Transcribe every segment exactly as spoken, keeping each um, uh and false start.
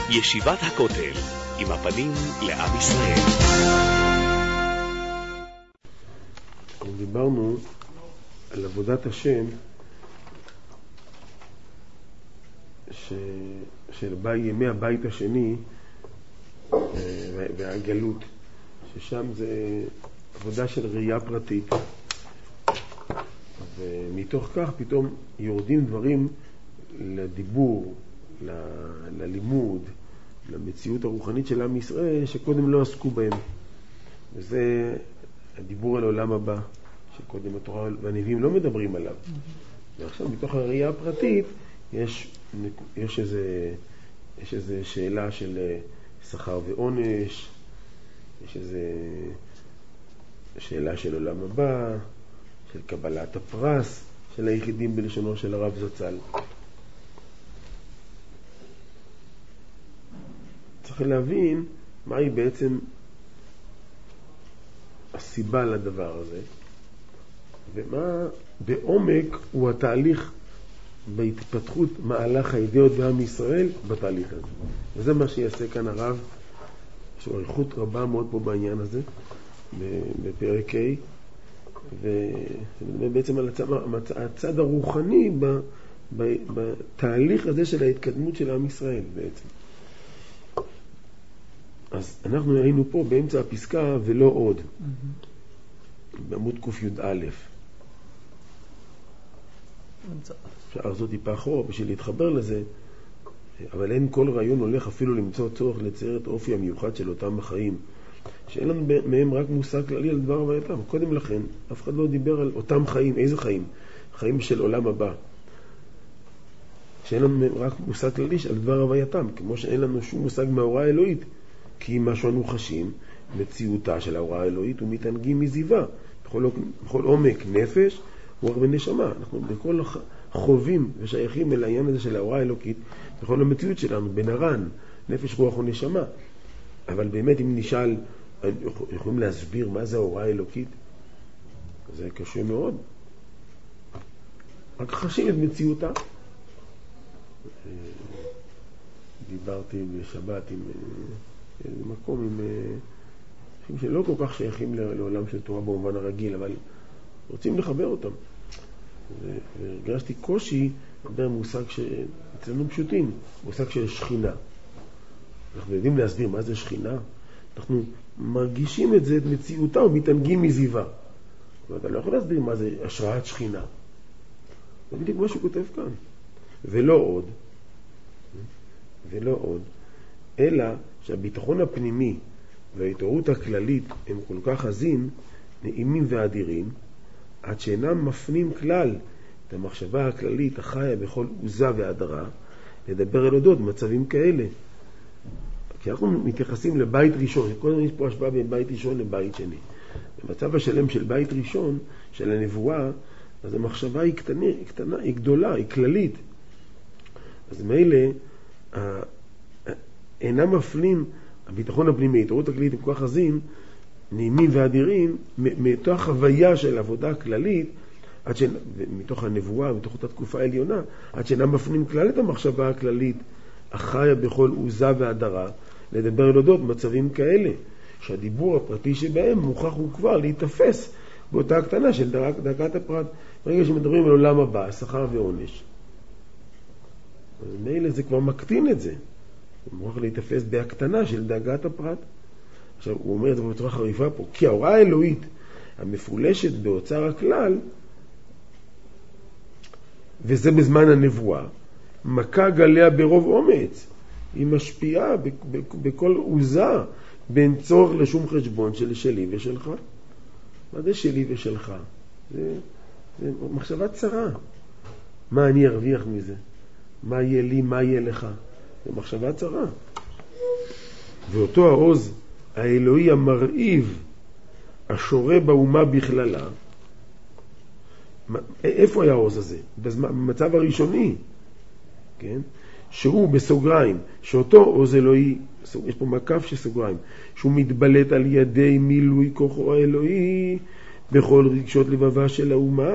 ישיבת הכותל, עם הפנים לעם ישראל. דיברנו על עבודת השם ש... של בי... ימי הבית השני והגלות, ששם זה עבודה של ראייה פרטית, ומתוך כך פתאום יורדים דברים לדיבור, ל... ללימוד, למציאות הרוחנית של עם ישראל שקודם לא עסקו בהם. וזה הדיבור על עולם הבא, שקודם התורה והנביאים לא מדברים עליו. ועכשיו מתוך הראייה הפרטית יש, יש איזה, יש איזה שאלה של שכר ועונש, יש איזה שאלה של עולם הבא, של קבלת הפרס של היחידים בלשונו של הרב זצ"ל. צריך להבין מהי בעצם הסיבה לדבר הזה, ומה בעומק הוא התהליך בהתפתחות מהלך האידאות בעם ישראל בתהליך הזה. וזה מה שיעשה כאן הרב, יש לו איכות רבה מאוד פה בעניין הזה, בפרק ה', ובעצם על הצד, הצד הרוחני בתהליך הזה של ההתקדמות של עם ישראל בעצם. אז אנחנו היינו פה באמצע הפסקה ולא עוד, mm-hmm. בעמוד ק"א. אפשר זאת טיפה אחורה בשביל להתחבר לזה, אבל אין כל רעיון הולך אפילו למצוא צורך לצייר את האופי המיוחד של אותם החיים, שאין לנו מהם רק מושג כללי על דבר הווייתם. קודם לכן, אף אחד לא דיבר על אותם חיים. איזה חיים? חיים של עולם הבא. שאין לנו רק מושג כללי על דבר הווייתם, כמו שאין לנו שום מושג מההוראה האלוהית, כי מה שאנו חשים, מציאותה של ההוראה האלוהית, ומתענגים מזיווה, בכל, בכל עומק נפש, רוח ונשמה. אנחנו בכל חובים ושייכים אל העניין הזה של ההוראה האלוקית, בכל המציאות שלנו, בנרן, נפש, רוח ונשמה. אבל באמת אם נשאל, יכולים להסביר מה זה ההוראה האלוקית? זה קשה מאוד. רק חשים את מציאותה. דיברתי בשבת עם איזה מקום עם אנשים שלא כל כך שייכים לעולם של תורה במובן הרגיל, אבל רוצים לחבר אותם. והרגשתי קושי לדבר מושג שאצלנו פשוטים, מושג של שכינה. אנחנו יודעים להסביר מה זה שכינה, אנחנו מרגישים את זה, את מציאותה, ומתענגים מזיווה. אתה לא יכול להסביר מה זה השראת שכינה. זה בדיוק מה שהוא כותב כאן. ולא עוד, ולא עוד, אלא שהביטחון הפנימי וההתעוררות הכללית הם כל כך עזים, נעימים ואדירים, עד שאינם מפנים כלל את המחשבה הכללית החיה בכל עוזה והדרה, לדבר על אודות במצבים כאלה. כי אנחנו מתייחסים לבית ראשון, קודם יש פה השוואה בין בית ראשון לבית שני. במצב השלם של בית ראשון, של הנבואה, אז המחשבה היא קטנה, היא קטנה, היא גדולה, היא כללית. אז מאלה, אינם מפנים, הביטחון הפנימי, ההתעוררות הכללית, הם כל כך עזים, נעימים ואדירים, מתוך חוויה של עבודה כללית, עד ש... מתוך הנבואה, מתוך אותה תקופה העליונה, עד שאינם מפנים כלל את המחשבה הכללית, החיה בכל עוזה והדרה, לדבר על אודות מצבים כאלה, שהדיבור הפרטי שבהם מוכרח הוא כבר להתאפס באותה הקטנה של דרגת הפרט. ברגע שמדברים על עולם הבא, שכר ועונש, אז מאלה זה כבר מקטין את זה. הוא מוכרח להתאפס בהקטנה של דרגת הפרט. עכשיו, הוא אומר את זה בצורה חריפה פה, כי ההוראה האלוהית המפולשת באוצר הכלל, וזה בזמן הנבואה, מכה גליה ברוב אומץ. היא משפיעה בכל עוזה, בין צורך לשום חשבון של שלי ושלך. מה זה שלי ושלך? זה, זה מחשבה צרה. מה אני ארוויח מזה? מה יהיה לי, מה יהיה לך? זה מחשבה צרה. ואותו העוז האלוהי המרעיב, השורה באומה בכללה, איפה היה העוז הזה? במצב הראשוני, כן? שהוא בסוגריים, שאותו עוז אלוהי, יש פה מקף שסוגריים, שהוא מתבלט על ידי מילוי כוחו האלוהי בכל רגשות לבבה של האומה,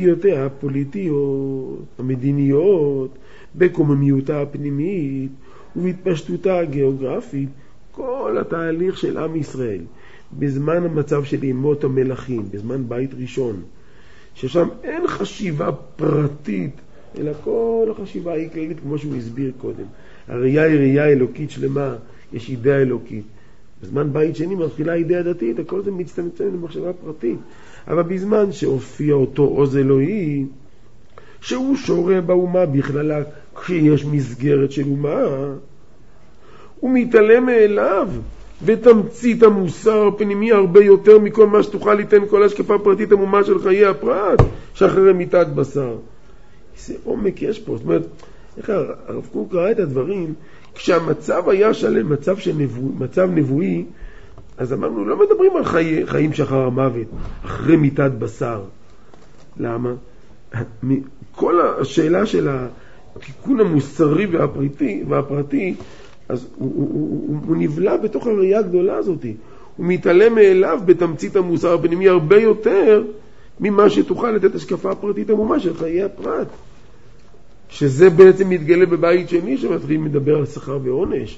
בנטיותיה הפוליטיות, המדיניות, בקוממיותה הפנימית ובהתפשטותה הגיאוגרפית, כל התהליך של עם ישראל, בזמן המצב של ימות המלכים, בזמן בית ראשון, ששם אין חשיבה פרטית, אלא כל החשיבה היא כללית, כמו שהוא הסביר קודם. הראייה היא ראייה אלוקית שלמה, יש אידאה אלוקית. בזמן בית שני מתחילה אידאה דתית, הכל זה מצטמצם למחשבה פרטית. אבל בזמן שהופיע אותו עוז אלוהי, שהוא שורה באומה בכללה, כשיש מסגרת של אומה, הוא מתעלם מאליו בתמצית המוסר הפנימי הרבה יותר מכל מה שתוכל ליתן כל השקפה פרטית המומה של חיי הפרט, שאחרי מיטת בשר. איזה עומק יש פה. זאת אומרת, איך הרב קוק ראה את הדברים, כשהמצב היה שלם, מצב, שנבוא, מצב נבואי, אז אמרנו, לא מדברים על חי, חיים שאחר המוות, אחרי מיטת בשר. למה? כל השאלה של התיקון המוסרי והפרטי, והפרטי אז הוא, הוא, הוא, הוא נבלע בתוך הראייה הגדולה הזאת. הוא מתעלם מאליו בתמצית המוסר הפנימי הרבה יותר ממה שתוכל לתת השקפה הפרטית המומה של חיי הפרט. שזה בעצם מתגלה בבית שני שמתחילים לדבר על שכר ועונש.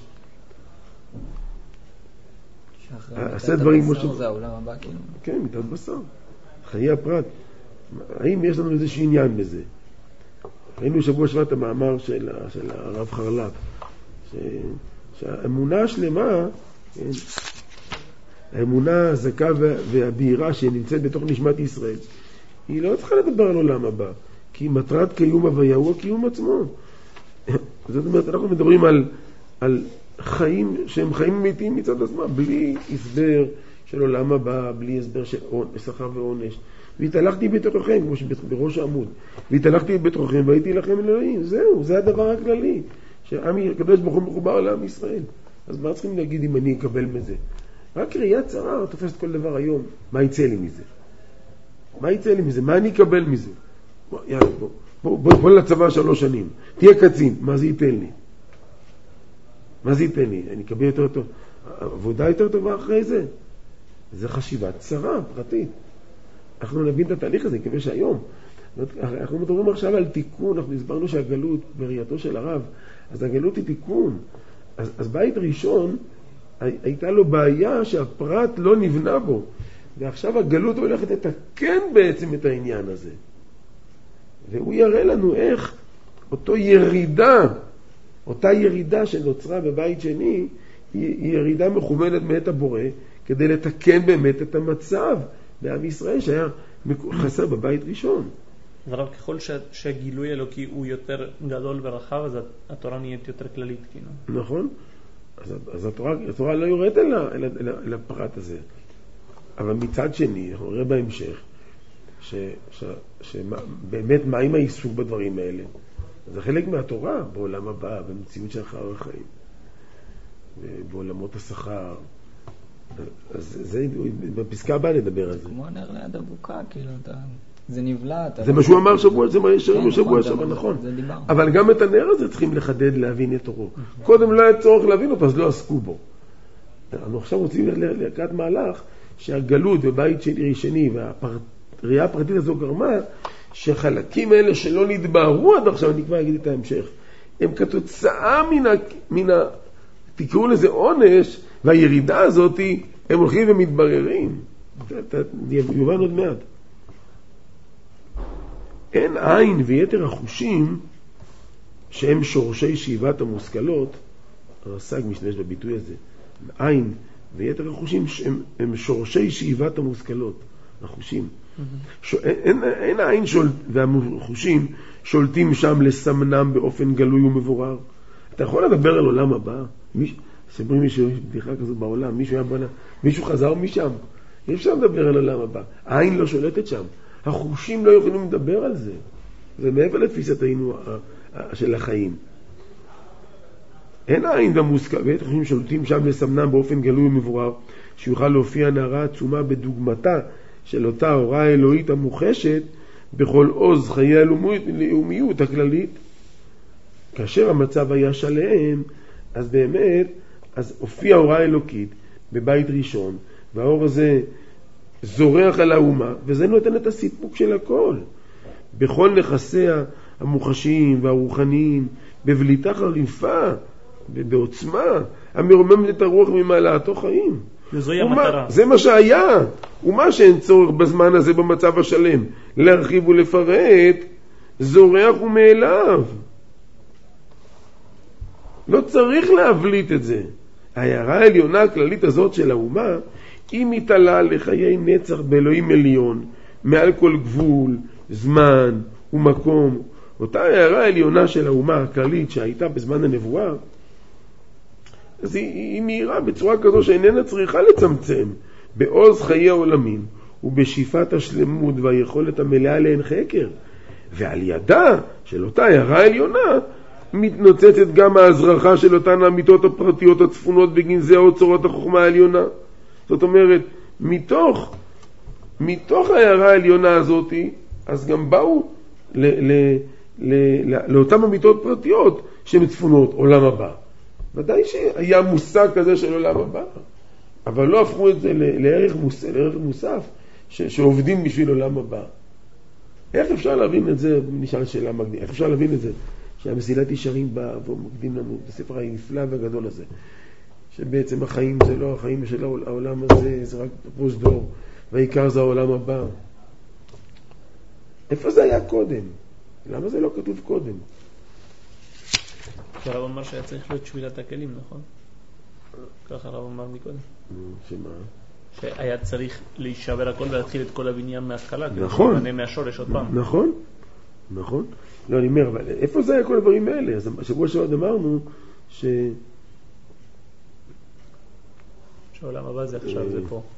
עשה דברים כמו ש... זה העולם הבא כאילו. כן, מיטת בשר. חיי הפרט. האם יש לנו איזשהו עניין בזה? ראינו שבוע שבוע את המאמר של, של הרב חרל"פ. ש... שהאמונה השלמה, כן, האמונה הזכה והבהירה שנמצאת בתוך נשמת ישראל, היא לא צריכה לדבר על עולם הבא, כי מטרת קיום הוויה הוא הקיום עצמו. זאת אומרת, אנחנו מדברים על, על חיים שהם חיים אמיתיים מצד עצמם, בלי הסבר של עולם הבא, בלי הסבר של שכר ועונש. והתהלכתי בתוככם, כמו שבראש העמוד, והתהלכתי בתוככם והייתי לכם אלוהים. זהו, זה הדבר הכללי. שעמי הקדוש ברוך הוא מחובר לעם ישראל. אז מה צריכים להגיד אם אני אקבל מזה? רק ראייה צרה תופסת כל דבר היום. מה יצא לי מזה? מה יצא לי מזה? מה אני אקבל מזה? בוא, יאללה, בוא, בוא, בוא, בוא לצבא שלוש שנים. תהיה קצין. מה זה ייתן לי? מה זה ייתן לי? אני אקבל יותר טוב. עבודה יותר טובה אחרי זה. זה חשיבה צרה, פרטית. אנחנו נבין את התהליך הזה, כיוון שהיום. אנחנו מדברים עכשיו על תיקון, אנחנו הסברנו שהגלות בראייתו של הרב, אז הגלות היא תיקון. אז, אז בית ראשון, הייתה לו בעיה שהפרט לא נבנה בו. ועכשיו הגלות הולכת לתקן בעצם את העניין הזה. והוא יראה לנו איך אותו ירידה, אותה ירידה שנוצרה בבית שני, היא ירידה מכוונת מאת הבורא, כדי לתקן באמת את המצב בעם ישראל שהיה חסר בבית ראשון. אבל ככל שהגילוי אלוקי הוא יותר גדול ורחב, אז התורה נהיית יותר כללית, כאילו. נכון. אז, אז התורה, התורה לא יורדת אל, אל, אל, אל הפרט הזה. אבל מצד שני, אנחנו נראה בהמשך, ש, ש, שבאמת מה עם העיסוק בדברים האלה? זה חלק מהתורה בעולם הבא, במציאות של אחר החיים. בעולמות השכר. אז זה, בפסקה הבאה נדבר על זה. כמו נר ליד הבוקה, כאילו, אתה... זה נבלע. זה מה שהוא אמר שבוע, זה מה ישרנו שבוע שבוע, נכון. אבל גם את הנר הזה צריכים לחדד להבין את אורו. קודם לא היה צורך להבין אותו, אז לא עסקו בו. אנחנו עכשיו רוצים לקראת מהלך שהגלות בבית שני והראייה הפרטית הזו גרמה שחלקים האלה שלא נתבהרו עד עכשיו, אני כבר אגיד את ההמשך, הם כתוצאה מן ה... תקראו לזה עונש, והירידה הזאת הם הולכים ומתבררים. יובן עוד מעט. אין עין ויתר החושים שהם שורשי שאיבת המושכלות, הרס"ג משתמש בביטוי הזה, עין ויתר החושים שהם הם שורשי שאיבת המושכלות, החושים. ש... אין, אין העין שול... והחושים שולטים שם לסמנם באופן גלוי ומבורר. אתה יכול לדבר על עולם הבא? מיש... ספרים מישהו, יש בדיחה כזאת בעולם, מישהו, בנה... מישהו חזר משם. אי אפשר לדבר על עולם הבא. העין לא שולטת שם. החושים לא יכולים לדבר על זה. זה מעבר לתפיסתנו של החיים. אין העין והמושכל, ואת החושים שולטים שם לסמנם באופן גלוי ומבורר, שיוכל להופיע נערה עצומה בדוגמתה של אותה הוראה אלוהית המוחשת בכל עוז חיי הלאומיות הכללית. כאשר המצב היה שלם, אז באמת, אז הופיע הוראה אלוקית בבית ראשון, והאור הזה זורח על האומה, וזה נותן את הסיפוק של הכל. בכל נכסיה המוחשיים והרוחניים, בבליטה חריפה, בעוצמה, המרוממת את הרוח ממעלתו חיים. וזוהי המטרה. זה מה שהיה, ומה שאין צורך בזמן הזה במצב השלם, להרחיב ולפרט, זורח ומאליו. לא צריך להבליט את זה. ההערה העליונה הכללית הזאת של האומה, היא מתעלה לחיי נצח באלוהים עליון, מעל כל גבול, זמן ומקום. אותה הערה העליונה של האומה הכללית שהייתה בזמן הנבואה, אז היא, היא מהירה בצורה כזו שאיננה צריכה לצמצם בעוז חיי העולמים ובשאיפת השלמות והיכולת המלאה לאין חקר. ועל ידה של אותה הערה העליונה מתנוצצת גם ההזרחה של אותן האמיתות הפרטיות הצפונות בגנזי האוצרות החוכמה העליונה. זאת אומרת, מתוך, מתוך ההערה העליונה הזאת, אז גם באו ל, ל, ל, ל, לאותן אמיתות פרטיות שמצפונות עולם הבא. ודאי שהיה מושג כזה של עולם הבא, אבל לא הפכו את זה לערך מוסף, לערך מוסף ש, שעובדים בשביל עולם הבא. איך אפשר להבין את זה? נשאל שאלה מגניבה. איך אפשר להבין את זה? שהמסילת ישרים בא ומקדים לנו בספר הנפלא והגדול הזה, שבעצם החיים זה לא החיים של העולם הזה, זה רק פרוזדור, והעיקר זה העולם הבא. איפה זה היה קודם? למה זה לא כתוב קודם? הרב אמר שהיה צריך להיות שבילת הכלים, נכון? ככה הרב אמר מקודם. שמה? שהיה צריך להישבר הכל ולהתחיל את כל הבניין מההתחלה. נכון. כדי מהשורש עוד פעם. נכון, נכון. לא, אני אומר, אבל איפה זה היה כל הדברים האלה? אז שבוע שעוד אמרנו ש... שהעולם הבא זה עכשיו, זה פה.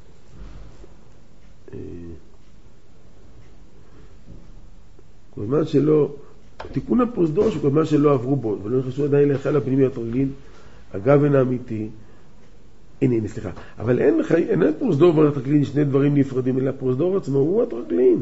כל זמן שלא... תיקון הפרוזדור שכל זמן שלא עברו בו, ולא נכנסו עדיין להיכל הפנימי התרגיל, הגוון האמיתי, הנה, הנה, סליחה, אבל אין, אין, אין פרוזדור והתרגיל שני דברים נפרדים, אלא פרוזדור עצמו הוא התרגילים.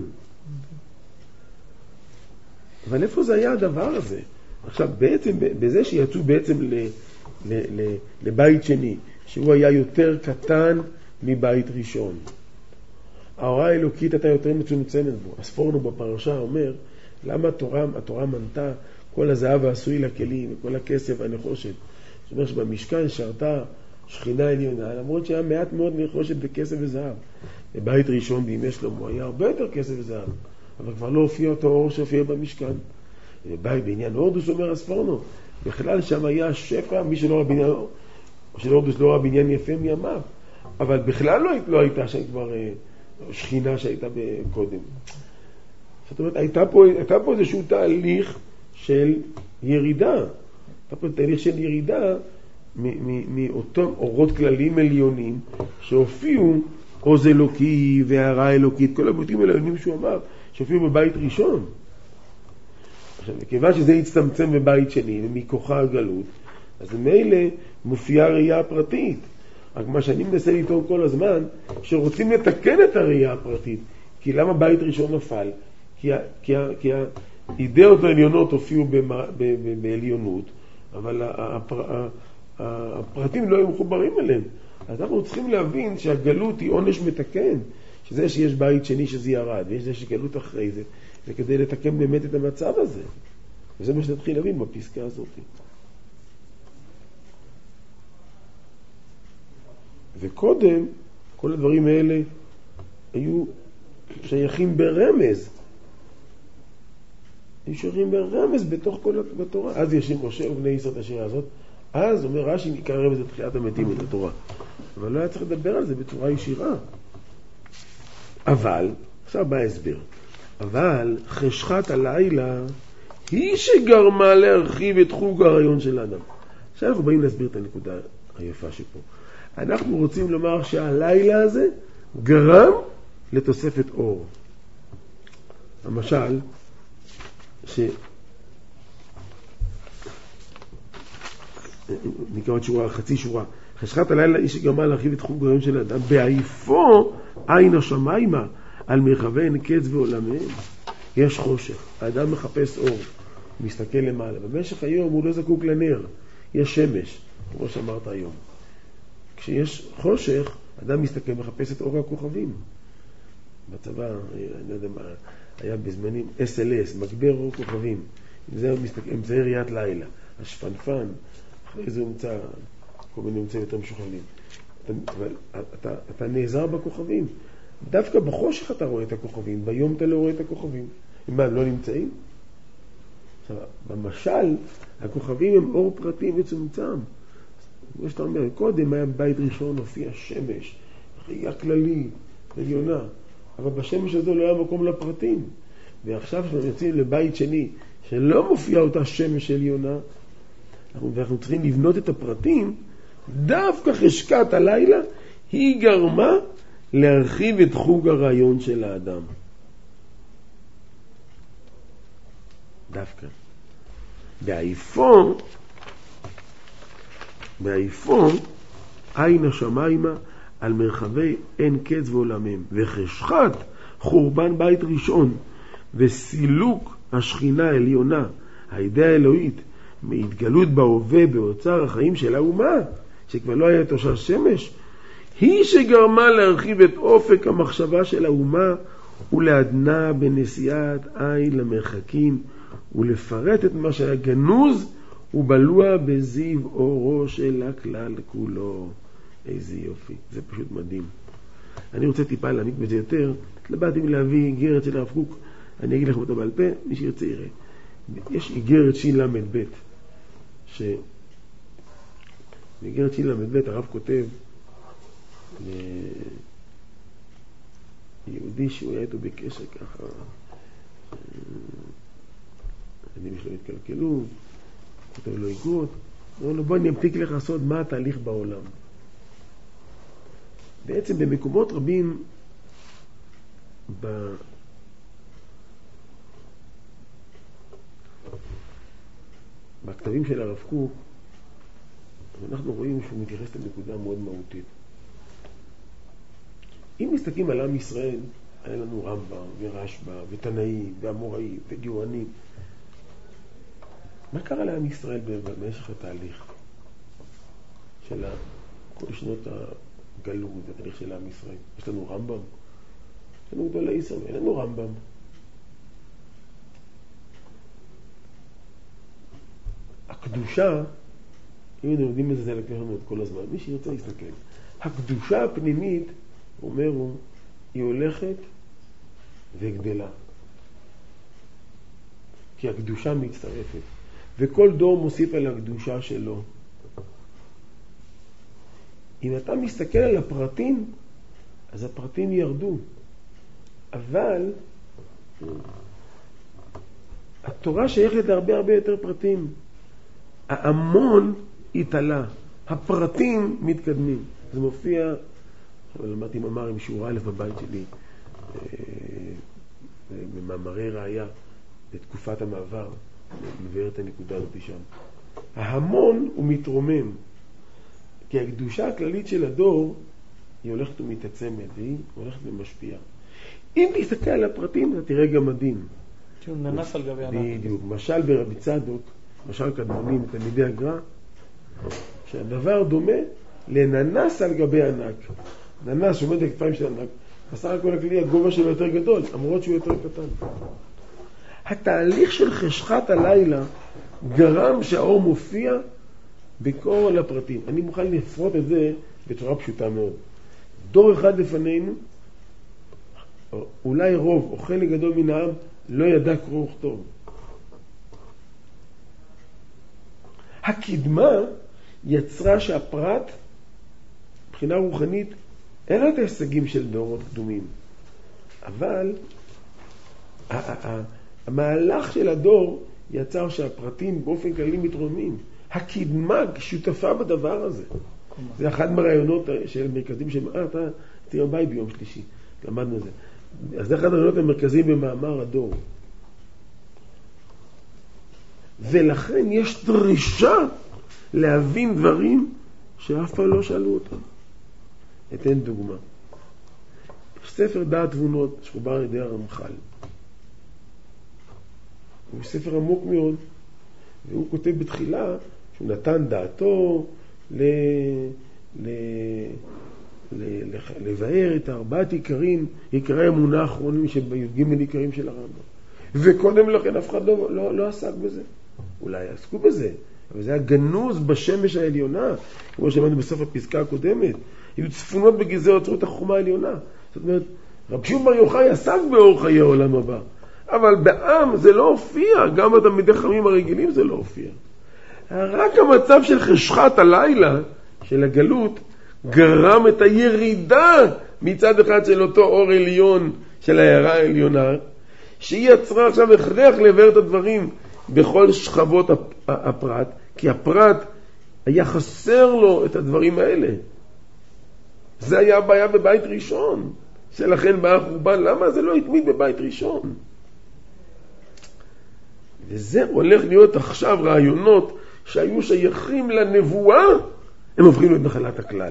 אבל איפה זה היה הדבר הזה? עכשיו, בעצם, בזה שיצאו בעצם ל, ל, ל, לבית שני, שהוא היה יותר קטן מבית ראשון. ההוראה האלוקית הייתה יותר מצומצמת בו. הספורנו בפרשה אומר, למה התורה, התורה מנתה כל הזהב העשוי לכלים וכל הכסף והנחושת? זאת אומרת שבמשכן שרתה שכינה עליונה, למרות שהיה מעט מאוד נחושת בכסף וזהב. בבית ראשון בימי שלמה היה הרבה יותר כסף וזהב, אבל כבר לא הופיע אותו אור שהופיע במשכן. בבית בעניין הורדוס אומר הספורנו, בכלל שם היה שפע, מי שלא ראה בניין, או של הורדוס לא ראה בניין יפה מימיו, אבל בכלל לא, לא הייתה שם כבר שכינה שהייתה קודם. זאת אומרת, הייתה פה, הייתה פה איזשהו תהליך של ירידה. הייתה פה תהליך של ירידה מאותם אורות כלליים עליונים שהופיעו עוז אלוקי והערה אלוקית, כל הביטויים העליונים שהוא אמר, שהופיעו בבית ראשון. עכשיו, כיוון שזה הצטמצם בבית שני ומכוחה הגלות, אז מילא מופיעה ראייה הפרטית. רק מה שאני מנסה לטעון כל הזמן, שרוצים לתקן את הראייה הפרטית. כי למה בית ראשון נפל? כי, כי, כי האידאות העליונות הופיעו במה, ב, ב, בעליונות, אבל הפר, הפרטים לא היו מחוברים אליהם. אז אנחנו צריכים להבין שהגלות היא עונש מתקן, שזה שיש בית שני שזה ירד, ויש זה שגלות אחרי זה, וכדי לתקן באמת את המצב הזה. וזה מה שנתחיל להבין בפסקה הזאת. וקודם, כל הדברים האלה היו שייכים ברמז. היו שייכים ברמז בתוך כל התורה. אז ישים ראשי ובני ישראל את השירה הזאת. אז אומר רש"י נקרא רמז לתחיית המתים את התורה. אבל לא היה צריך לדבר על זה בצורה ישירה. אבל, עכשיו בא הסבר. אבל חשכת הלילה היא שגרמה להרחיב את חוג הרעיון של האדם. עכשיו אנחנו באים להסביר את הנקודה היפה שפה. אנחנו רוצים לומר שהלילה הזה גרם לתוספת אור. למשל, ש... נקרא עוד שורה, חצי שורה. חשכת הלילה היא שגרמה להרחיב את חוג הרעיון של האדם, בעיפו עין השמיימה על מרחבי אין קץ ועולמיהם. יש חושך, האדם מחפש אור, הוא מסתכל למעלה. במשך היום הוא לא זקוק לנר, יש שמש, כמו שאמרת היום. כשיש חושך, אדם מסתכל, מחפש את אור הכוכבים. בצבא, אני לא יודע מה, היה בזמנים אס אל אס, מגבר אור כוכבים. זה אמצעי ראיית לילה. השפנפן, אחרי זה הומצא כל מיני אמצעים יותר משוכללים. אתה, אבל אתה, אתה נעזר בכוכבים. דווקא בחושך אתה רואה את הכוכבים, ביום אתה לא רואה את הכוכבים. מה, הם לא נמצאים? עכשיו, במשל, הכוכבים הם אור פרטי וצומצם. כמו שאתה אומר, קודם היה בית ראשון, הופיע שמש, ראייה כללית, עליונה. אבל בשמש הזו לא היה מקום לפרטים. ועכשיו כשאנחנו יוצאים לבית שני, שלא מופיעה אותה שמש עליונה, ואנחנו צריכים לבנות את הפרטים, דווקא חשכת הלילה, היא גרמה להרחיב את חוג הרעיון של האדם. דווקא. בעיפו, בעיפו, עין השמיימה על מרחבי אין קץ ועולמם, וחשכת חורבן בית ראשון, וסילוק השכינה העליונה, הידי האלוהית, מהתגלות בהווה באוצר החיים של האומה, שכבר לא היה תושב שמש, היא שגרמה להרחיב את אופק המחשבה של האומה, ולעדנה בנסיעת עין למרחקים, ולפרט את מה שהיה גנוז ובלוע בזיו אורו של הכלל כולו. איזה יופי, זה פשוט מדהים. אני רוצה טיפה להעמיק בזה יותר. התלבטתי מלהביא איגרת של הרב קוק, אני אגיד לכם אותה בעל פה, מי שירצה יראה. יש איגרת שין למד ב' ש... באיגרת שין למד ב' הרב כותב ליהודי שהוא היה איתו בקשר ככה, אני משלו התקלקלו, כותב לו איגרות, אמרו לו בוא אני אמתיק לך לעשות מה התהליך בעולם. בעצם במקומות רבים ב... בכתבים של הרב קוק אנחנו רואים שהוא מתייחס לנקודה מאוד מהותית. אם מסתכלים על עם ישראל, היה לנו רמב"ם ורשב"א ותנאי ואמוראי ודיואני. מה קרה לעם ישראל במשך התהליך של כל שנות הגלות, התהליך של עם ישראל? יש לנו רמב"ם, יש לנו גדולי ישראל, אין לנו רמב"ם. הקדושה, אם אתם יודעים את זה, זה לקח לנו את כל הזמן, מי שירצה להסתכל. הקדושה הפנימית, אומר הוא, היא הולכת וגדלה. כי הקדושה מצטרפת. וכל דור מוסיף על הקדושה שלו. אם אתה מסתכל על הפרטים, אז הפרטים ירדו. אבל התורה שייכת להרבה הרבה יותר פרטים. ההמון התעלה. הפרטים מתקדמים. זה מופיע, אבל למדתי מאמר עם שיעור א' בבית שלי, במאמרי ראיה, בתקופת המעבר, מבאר את הנקודה הזאת שם. ההמון הוא מתרומם, כי הקדושה הכללית של הדור, היא הולכת ומתעצמת, והיא הולכת ומשפיעה. אם תסתכל על הפרטים, אתה תראה גם מדהים. שהוא ננס על גבי ענק. בדיוק. משל ברבי צדוק, משל קדמונים, תלמידי הגר"א, שהדבר דומה לננס על גבי ענק. ננס שעומד על כתפיים של ענק, בסך הכל הכלי הגובה שלו יותר גדול, למרות שהוא יותר קטן. התהליך של חשכת הלילה גרם שהאור מופיע בכל הפרטים. אני מוכן לפרוט את זה בצורה פשוטה מאוד. דור אחד לפנינו, אולי רוב או חלק גדול מן העם, לא ידע קרוא וכתוב. הקדמה יצרה שהפרט, מבחינה רוחנית, אין לו את ההישגים של דורות קדומים. אבל המהלך של הדור יצר שהפרטים באופן כללי מתרוממים. הקדמה שותפה בדבר הזה. זה אחד מהרעיונות של מרכזים של... אה, אתה תהיה בבית ביום שלישי. למדנו את זה. אז זה אחד הרעיונות המרכזיים במאמר הדור. ולכן יש דרישה להבין דברים שאף פעם לא שאלו אותם. אתן דוגמה. יש ספר דעת תבונות שחובר על ידי הרמח"ל. הוא ספר עמוק מאוד, והוא כותב בתחילה שהוא נתן דעתו ל... ל... ל... לבאר את ארבעת עיקרים, עיקרי האמונה האחרונים שבי"ג עיקרים של הרמב"ם. וקודם לכן אף אחד לא, לא, לא עסק בזה. אולי עסקו בזה, אבל זה היה גנוז בשמש העליונה, כמו שאמרנו בסוף הפסקה הקודמת. היו צפונות בגזעי אוצרות החוכמה העליונה. זאת אומרת, רבי שמעון בר יוחאי עסק באור חיי העולם הבא. אבל בעם זה לא הופיע, גם בתלמידי חכמים הרגילים זה לא הופיע. רק המצב של חשכת הלילה, של הגלות, גרם את הירידה מצד אחד של אותו אור עליון של העיירה העליונה, שהיא יצרה עכשיו הכרח לבאר את הדברים בכל שכבות הפרט, כי הפרט היה חסר לו את הדברים האלה. זה היה הבעיה בבית ראשון, שלכן בא החורבן. למה זה לא התמיד בבית ראשון? וזה הולך להיות עכשיו רעיונות שהיו שייכים לנבואה, הם הופכים להיות נחלת הכלל.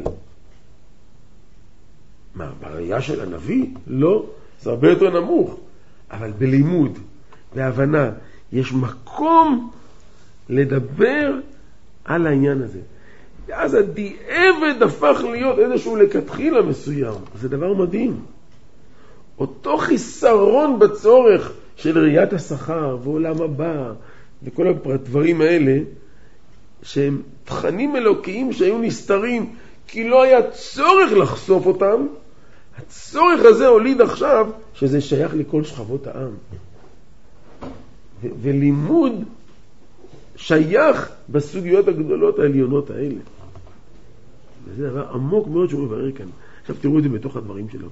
מה, בראייה של הנביא? לא, זה הרבה יותר נמוך. אבל בלימוד, בהבנה, יש מקום לדבר על העניין הזה. ואז הדיעבד הפך להיות איזשהו לכתחילה מסוים. זה דבר מדהים. אותו חיסרון בצורך של ראיית השכר ועולם הבא וכל הדברים האלה, שהם תכנים אלוקיים שהיו נסתרים כי לא היה צורך לחשוף אותם, הצורך הזה הוליד עכשיו שזה שייך לכל שכבות העם. ו- ולימוד שייך בסוגיות הגדולות העליונות האלה. וזה דבר עמוק מאוד שהוא מבאר כאן. עכשיו תראו את זה בתוך הדברים שלו.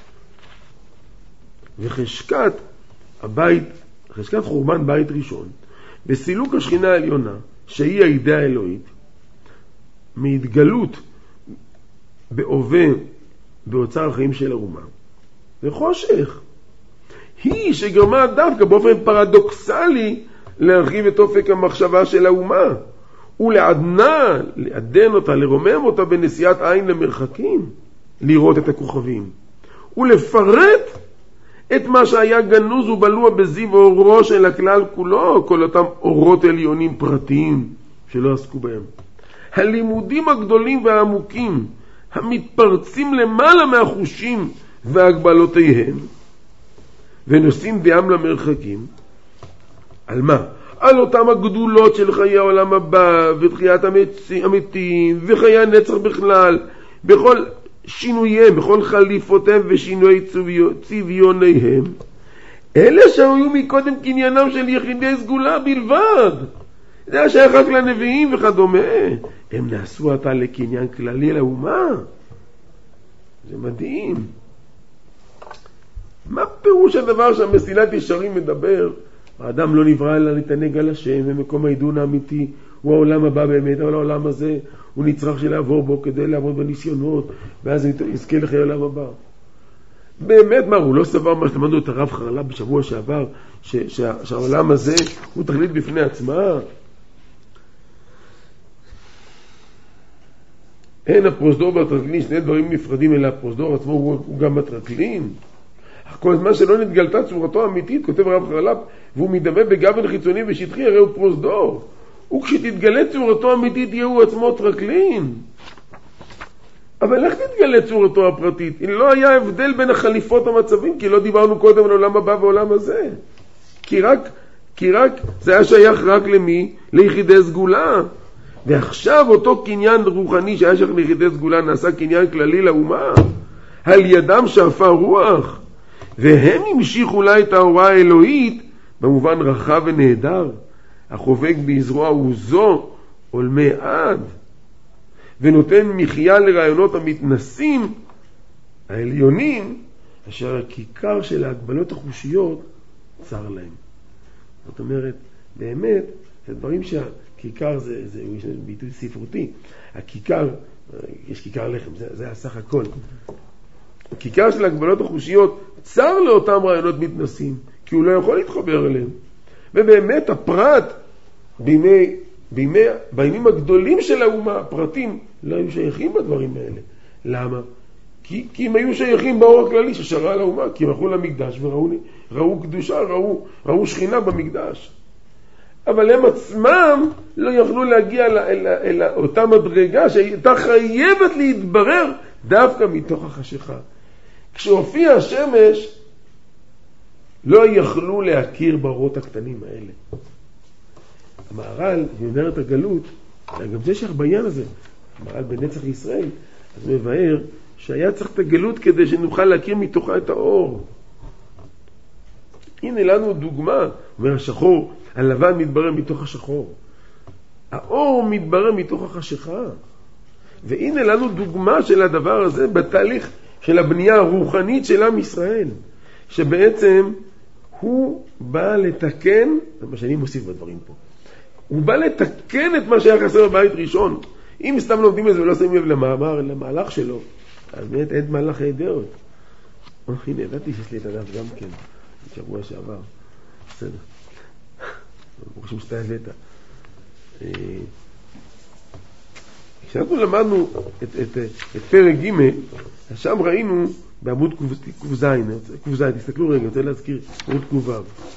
וחשקת הבית, חשקת חורבן בית ראשון, בסילוק השכינה העליונה, שהיא הידיעה האלוהית, מהתגלות בהווה באוצר החיים של האומה, וחושך, היא שגרמה דווקא באופן פרדוקסלי להרחיב את אופק המחשבה של האומה, ולעדנה, לעדן אותה, לרומם אותה בנסיעת עין למרחקים, לראות את הכוכבים, ולפרט את מה שהיה גנוז ובלוע בזיו אורו של הכלל כולו, כל אותם אורות עליונים פרטיים שלא עסקו בהם. הלימודים הגדולים והעמוקים, המתפרצים למעלה מהחושים והגבלותיהם, ונושאים בים למרחקים. על מה? על אותם הגדולות של חיי העולם הבא, ותחיית המתים, וחיי הנצח בכלל, בכל שינוייהם, בכל חליפותיהם ושינוי צביוניהם. אלה שהיו מקודם קניינם של יחידי סגולה בלבד. זה היה שייך רק לנביאים וכדומה. הם נעשו עתה לקניין כללי לאומה. זה מדהים. מה פירוש הדבר שהמסילת ישרים מדבר? האדם לא נברא אלא להתענג על השם, ומקום העידון האמיתי הוא העולם הבא באמת, אבל העולם הזה הוא נצטרך שלעבור בו כדי לעבוד בניסיונות, ואז יזכה לחיי העולם הבא. באמת, מה, הוא לא סבר מה שתמדנו את הרב חרלה בשבוע שעבר, ש- שה- שהעולם הזה הוא תכלית בפני עצמה? אין הפרוזדור והטרקלין, שני דברים נפרדים, אלא הפרוזדור עצמו הוא, הוא גם הטרקלין. אך כל הזמן שלא נתגלתה צורתו האמיתית, כותב הרב חרלה, והוא מדמה בגוון חיצוני ושטחי, הרי הוא פרוזדור. וכשתתגלה צורתו האמיתית יהיה הוא עצמו טרקלין. אבל איך תתגלה צורתו הפרטית? אם לא היה הבדל בין החליפות המצבים, כי לא דיברנו קודם על עולם הבא ועולם הזה. כי רק, כי רק, זה היה שייך רק למי? ליחידי סגולה. ועכשיו אותו קניין רוחני שהיה שייך ליחידי סגולה נעשה קניין כללי לאומה. על ידם שרפה רוח. והם המשיכו אולי את ההוראה האלוהית במובן רחב ונהדר. החובק בזרוע עוזו עולמי עד, ונותן מחיה לרעיונות המתנסים העליונים, אשר הכיכר של ההגבלות החושיות צר להם. זאת אומרת, באמת, זה דברים שהכיכר זה, זה יש ביטוי ספרותי. הכיכר, יש כיכר לחם, זה, זה הסך הכל. הכיכר של ההגבלות החושיות צר לאותם רעיונות מתנסים, כי הוא לא יכול להתחבר אליהם. ובאמת הפרט, בימי, בימי, בימים הגדולים של האומה, הפרטים לא היו שייכים בדברים האלה. למה? כי, כי הם היו שייכים באור הכללי ששרה על האומה, כי הם הלכו למקדש וראו ראו קדושה, ראו, ראו שכינה במקדש. אבל הם עצמם לא יכלו להגיע אל, אל, אל, אל אותה מדרגה שהייתה חייבת להתברר דווקא מתוך החשיכה. כשהופיע השמש, לא יכלו להכיר באורות הקטנים האלה. המהר"ל, שמבאר את הגלות, גם זה שייך בעניין הזה, המהר"ל בנצח ישראל, אז הוא מבאר שהיה צריך את הגלות כדי שנוכל להכיר מתוכה את האור. הנה לנו דוגמה, אומר השחור, הלבן מתברר מתוך השחור. האור מתברר מתוך החשיכה. והנה לנו דוגמה של הדבר הזה בתהליך של הבנייה הרוחנית של עם ישראל, שבעצם הוא בא לתקן, זה מה שאני מוסיף בדברים פה, הוא בא לתקן את מה שהיה חסר בבית ראשון. אם סתם לומדים את זה ולא שמים לב למאמר, למהלך שלו, אז באמת אין מהלך הידעות. הנה, הבאתי שיש לי את הדף גם כן, שבוע שעבר. בסדר. ברוך שאתה הבאת. כשאנחנו למדנו את, את, את פרק ג', שם ראינו בעמוד ק"ז, ק"ז, תסתכלו רגע, אני רוצה להזכיר, עמוד ק"ו.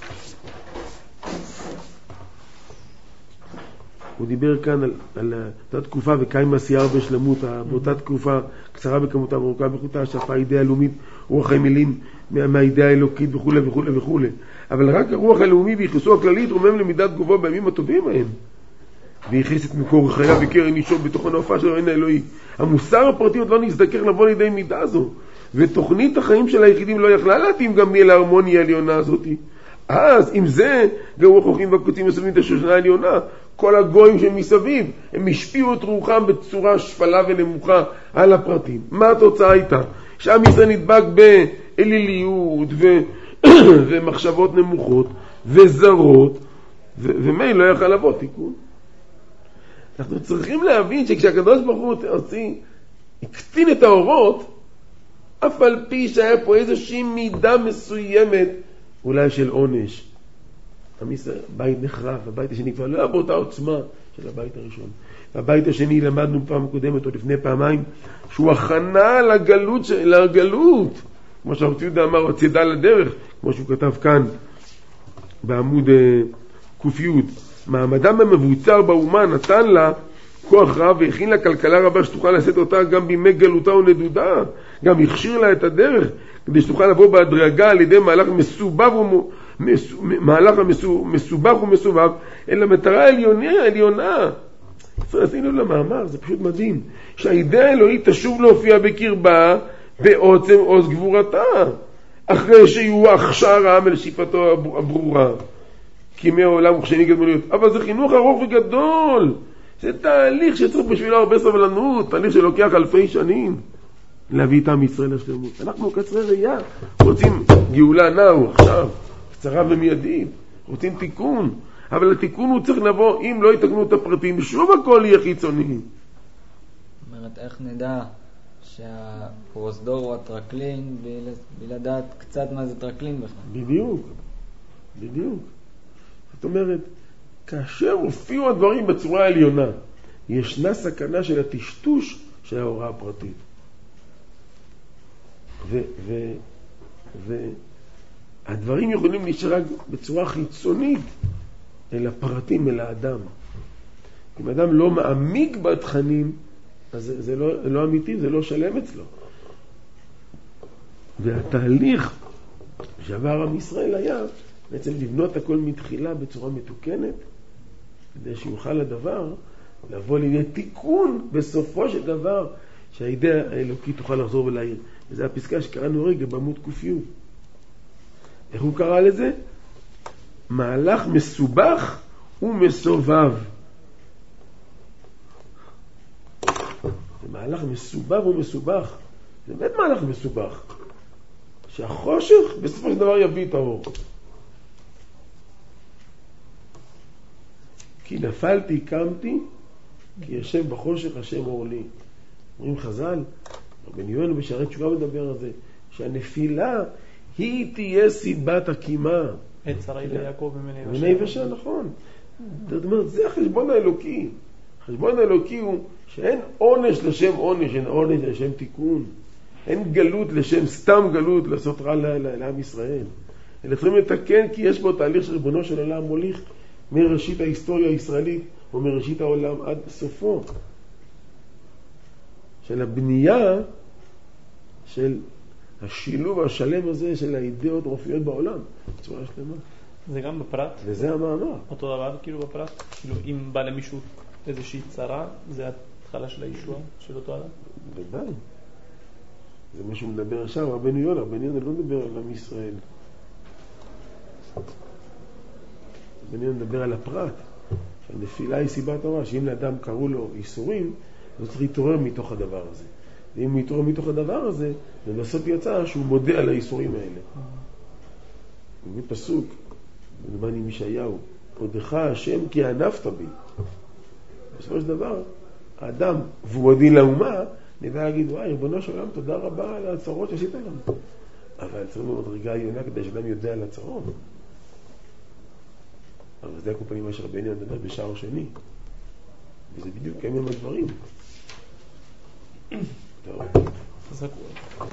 הוא דיבר כאן על, על אותה תקופה וקיים עשייה בשלמות, באותה תקופה קצרה בכמותה, ארוכה באיכותה, שהפכה אידאה הלאומית, רוח הימלין מהאידאה האלוקית וכו' וכו' וכו'. אבל רק הרוח הלאומי ויחסו הכללית רומם למידת גובו בימים הטובים ההם. ויחס את מקור חייו וקרן אישו בתוכן ההופעה של העין האלוהי. המוסר הפרטי עוד לא נזדקר לבוא לידי מידה זו, ותוכנית החיים של היחידים לא יכלה להתאים גם לי להרמוניה העליונה הזאת. אז עם זה גאו החוכים והקוצים מסביבים את השושנה העליונה, כל הגויים שמסביב הם השפיעו את רוחם בצורה שפלה ונמוכה על הפרטים. מה התוצאה הייתה? שעם ישראל נדבק באליליות ו... ומחשבות נמוכות וזרות, ו... ומי לא יכל לבוא תיקון. אנחנו צריכים להבין שכשהקדוש ברוך הוא הוציא, הקטין את האורות, אף על פי שהיה פה איזושהי מידה מסוימת, אולי של עונש. הבית נחרב, הבית השני כבר לא היה באותה עוצמה של הבית הראשון. והבית השני למדנו פעם קודמת, או לפני פעמיים, שהוא הכנה לגלות, לגלות. כמו שהרב ציודה אמר, הצידה לדרך, כמו שהוא כתב כאן, בעמוד קופיות. מעמדם המבוצר באומה נתן לה כוח רב והכין לה כלכלה רבה שתוכל לשאת אותה גם בימי גלותה ונדודה. גם הכשיר לה את הדרך כדי שתוכל לבוא בהדרגה על ידי מהלך מסובב מהלך מסובך ומסובב אל המטרה העליונה העליונה. עשינו למאמר, זה פשוט מדהים, שהאידאה האלוהית תשוב להופיע בקרבה בעוצם עוז גבורתה, אחרי שיהיו הכשר העם אל שאיפתו הברורה כימי העולם וכשני גדמוליות. אבל זה חינוך ארוך וגדול, זה תהליך שצריך בשבילו הרבה סבלנות, תהליך שלוקח אלפי שנים להביא איתם ישראל לשלמות. אנחנו קצרי ראייה, רוצים גאולה נאו עכשיו, קצרה ומיידית, רוצים תיקון, אבל התיקון הוא צריך לבוא, אם לא יתקנו את הפרטים, שוב הכל יהיה חיצוני. זאת אומרת, איך נדע שהפרוזדור הוא הטרקלין, בלי לדעת קצת מה זה טרקלין בכלל? בדיוק, בדיוק. זאת אומרת, כאשר הופיעו הדברים בצורה העליונה, ישנה סכנה של הטשטוש של ההוראה הפרטית. ו... ו... ו... הדברים יכולים להישאר בצורה חיצונית אל הפרטים, אל האדם. אם אדם לא מעמיק בתכנים, אז זה, זה לא, לא אמיתי, זה לא שלם אצלו. והתהליך שעבר עם ישראל היה בעצם לבנות הכל מתחילה בצורה מתוקנת, כדי שיוכל הדבר לבוא לידי תיקון בסופו של דבר, שהאידאה האלוקית תוכל לחזור ולהעיר. וזו הפסקה שקראנו רגע בעמוד קופיות. איך הוא קרא לזה? מהלך מסובך ומסובב. זה מהלך מסובב ומסובך. זה באמת מהלך מסובך. שהחושך בסופו של דבר יביא את האור. כי נפלתי, קמתי, כי ישב בחושך השם אור לי. אומרים חז"ל, רבי יואל בשערי תשובה מדבר על זה, שהנפילה היא תהיה סיבת הקימה. את שרי ליעקב ומני ומני ושע, נכון. זאת אומרת, זה החשבון האלוקי. החשבון האלוקי הוא שאין עונש לשם עונש, אין עונש לשם תיקון. אין גלות לשם סתם גלות לעשות רע לעם ישראל. אלא צריכים לתקן כי יש בו תהליך של ריבונו של עולם מוליך מראשית ההיסטוריה הישראלית או מראשית העולם עד סופו. של הבנייה של השילוב השלם הזה של האידאות הרופאיות בעולם בצורה שלמה. זה גם בפרט? וזה המאמר. אותו דבר כאילו בפרט? כאילו אם בא למישהו איזושהי צרה, זה התחלה של הישוע של אותו אדם? ודאי. זה מה שהוא מדבר עכשיו, רבנו יונה, רבנו יונה לא מדבר על עם ישראל. רבנו יונה מדבר על הפרט. הנפילה היא סיבה טובה, שאם לאדם קראו לו איסורים, הוא צריך להתעורר מתוך הדבר הזה. ואם הוא יתעורר מתוך הדבר הזה, ובסוף יצא שהוא מודה על האיסורים האלה. ובית פסוק, בזמן עם ישעיהו, עודך השם כי ענפת בי. בסופו של דבר, האדם, והוא עדין לאומה, נדע להגיד, וואי, ריבונו של עולם, תודה רבה על הצרות שעשית לנו. אבל צריך במדרגה העליונה כדי שאדם יודע על הצרות. אבל זה הקופנים מה שרבנו מדבר בשער שני. וזה בדיוק הם הדברים. טוב.